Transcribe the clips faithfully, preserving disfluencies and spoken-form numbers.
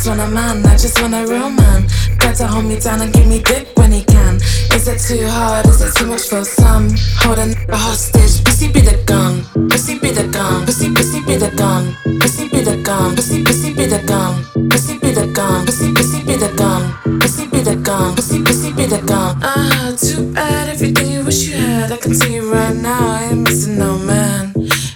want a man, I just want a real man. Got to hold me down and give me dick when he can. Is it too hard, is it too much for some? Hold a nigga hostage, pussy be the gun. Pussy be the gun, pussy, pussy be the gun. Pussy be the gun, pussy, pussy be the gun. Pussy be the gun, pussy, pussy be the gun. Pussy be the gun, pussy, pussy be the gun. Ah, too bad, everything you wish you had. I can tell you right now, I ain't missing no man.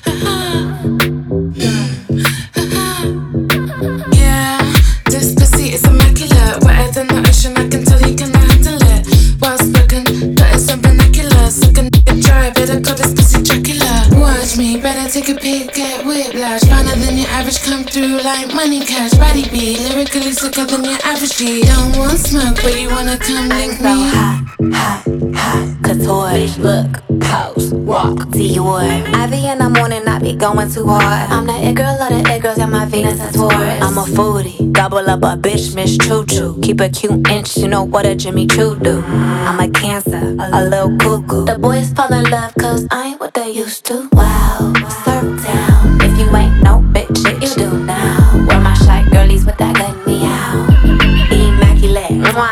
Yeah, this pussy is immaculate. Wetter than the ocean, I can tell you cannot handle it. Well spoken, got it some binoculars. Suck a nigga dry, better call this pussy Dracula. Watch me, better take a peek, get whiplash. Finer than your average, come through like money cash. Body beat, lyrically sicker than your average G. Don't want smoke, but you wanna come link me. So hot, hot, hot, couture, bitch, look, pose, walk, Dior. I be in the morning, I be going too hard. I'm the it girl of the it girls, and my Venus is Taurus. I'm a foodie, gobble up a bitch, Miss Choo Choo. Keep a cute inch, you know what a Jimmy Choo do. I'm a Cancer, a little cuckoo. The boys fall in love, cause I ain't what they used to. Wow, surf down. If you ain't no bitch, shit you do now. Where my shy girlies with that good meow. Immaculate, mwah.